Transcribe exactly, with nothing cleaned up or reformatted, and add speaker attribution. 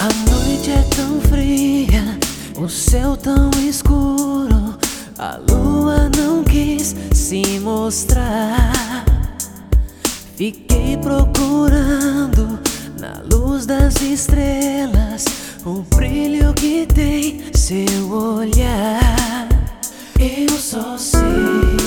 Speaker 1: A noite é tão fria, o céu tão escuro, a lua não quis se mostrar. Fiquei procurando na luz das estrelas o brilho que tem seu olhar. Eu só sei